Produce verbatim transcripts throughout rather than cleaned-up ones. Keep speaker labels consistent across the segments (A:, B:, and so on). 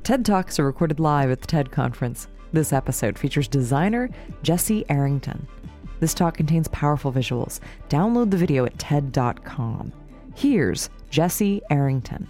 A: TED Talks are recorded live at the TED Conference. This episode features designer Jesse Arrington. This talk contains powerful visuals. Download the video at ted dot com. Here's Jesse Arrington.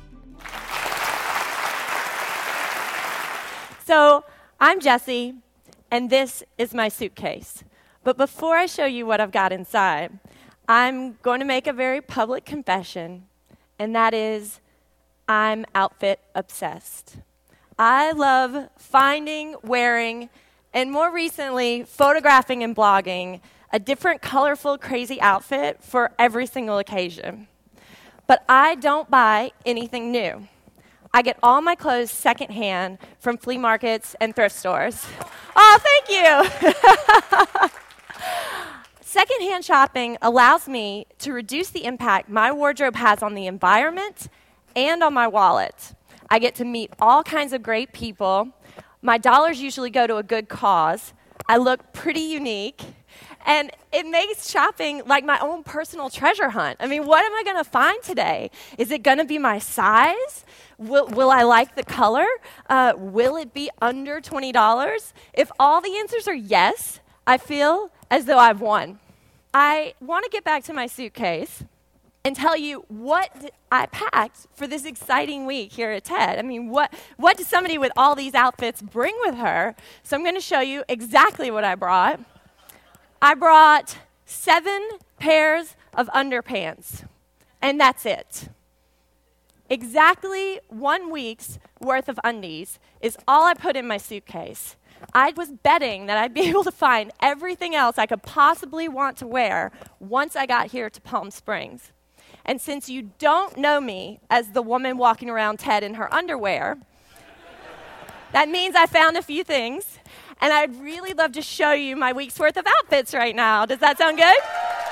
B: So, I'm Jesse, and this is my suitcase. But before I show you what I've got inside, I'm going to make a very public confession, and that is I'm outfit obsessed. I love finding, wearing, and more recently, photographing and blogging a different colorful, crazy outfit for every single occasion. But I don't buy anything new. I get all my clothes secondhand from flea markets and thrift stores. Oh, thank you. Secondhand shopping allows me to reduce the impact my wardrobe has on the environment and on my wallet. I get to meet all kinds of great people. My dollars usually go to a good cause. I look pretty unique. And it makes shopping like my own personal treasure hunt. I mean, what am I going to find today? Is it going to be my size? Will, will I like the color? Uh, will it be under twenty dollars? If all the answers are yes, I feel as though I've won. I want to get back to my suitcase and tell you what I packed for this exciting week here at TED. I mean, what, what does somebody with all these outfits bring with her? So I'm going to show you exactly what I brought. I brought seven pairs of underpants, and that's it. Exactly one week's worth of undies is all I put in my suitcase. I was betting that I'd be able to find everything else I could possibly want to wear once I got here to Palm Springs. And since you don't know me as the woman walking around TED in her underwear, that means I found a few things, and I'd really love to show you my week's worth of outfits right now. Does that sound good?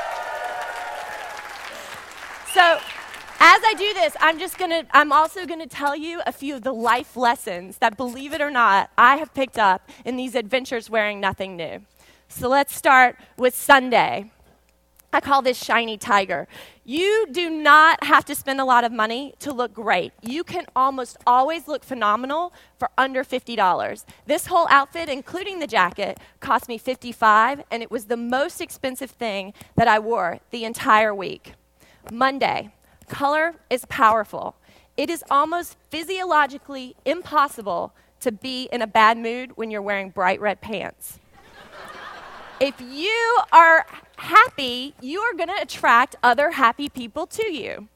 B: So, as I do this, I'm just gonna, I'm also gonna tell you a few of the life lessons that, believe it or not, I have picked up in these adventures wearing nothing new. So let's start with Sunday. I call this Shiny Tiger. You do not have to spend a lot of money to look great. You can almost always look phenomenal for under fifty dollars. This whole outfit, including the jacket, cost me fifty-five dollars, and it was the most expensive thing that I wore the entire week. Monday, color is powerful. It is almost physiologically impossible to be in a bad mood when you're wearing bright red pants. If you are happy, you are going to attract other happy people to you.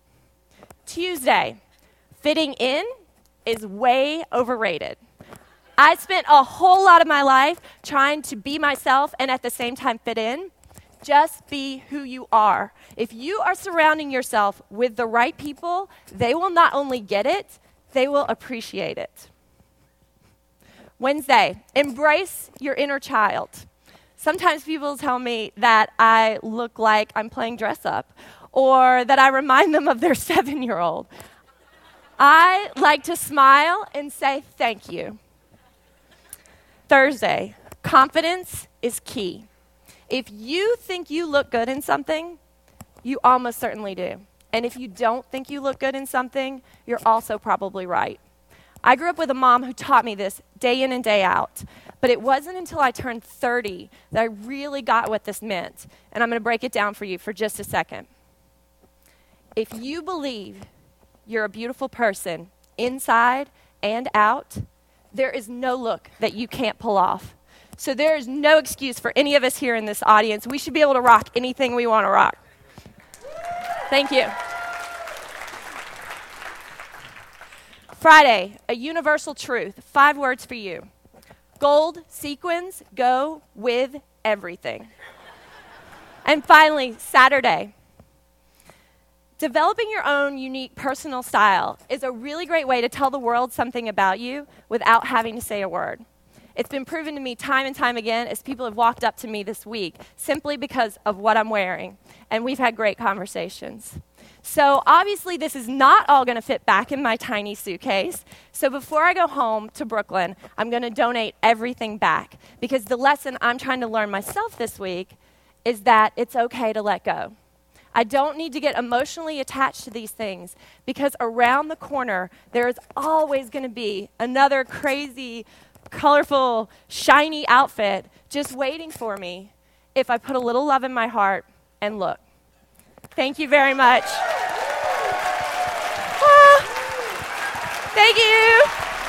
B: Tuesday, fitting in is way overrated. I spent a whole lot of my life trying to be myself and at the same time fit in. Just be who you are. If you are surrounding yourself with the right people, they will not only get it, they will appreciate it. Wednesday, embrace your inner child. Sometimes people tell me that I look like I'm playing dress up or that I remind them of their seven-year-old. I like to smile and say thank you. Thursday, confidence is key. If you think you look good in something, you almost certainly do. And if you don't think you look good in something, you're also probably right. I grew up with a mom who taught me this day in and day out. But it wasn't until I turned thirty that I really got what this meant. And I'm going to break it down for you for just a second. If you believe you're a beautiful person inside and out, there is no look that you can't pull off. So there is no excuse for any of us here in this audience. We should be able to rock anything we want to rock. Thank you. Friday, a universal truth. Five words for you. Gold sequins go with everything. And finally, Saturday. Developing your own unique personal style is a really great way to tell the world something about you without having to say a word. It's been proven to me time and time again as people have walked up to me this week simply because of what I'm wearing. And we've had great conversations. So obviously this is not all going to fit back in my tiny suitcase. So before I go home to Brooklyn, I'm going to donate everything back. Because the lesson I'm trying to learn myself this week is that it's okay to let go. I don't need to get emotionally attached to these things because around the corner, there is always going to be another crazy, colorful, shiny outfit just waiting for me if I put a little love in my heart and look. Thank you very much. Ah, thank you.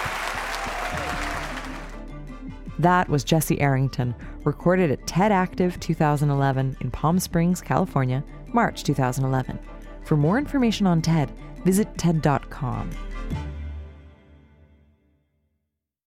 A: That was Jesse Arrington, recorded at TED Active twenty eleven in Palm Springs, California, March two thousand eleven. For more information on TED, visit T E D dot com.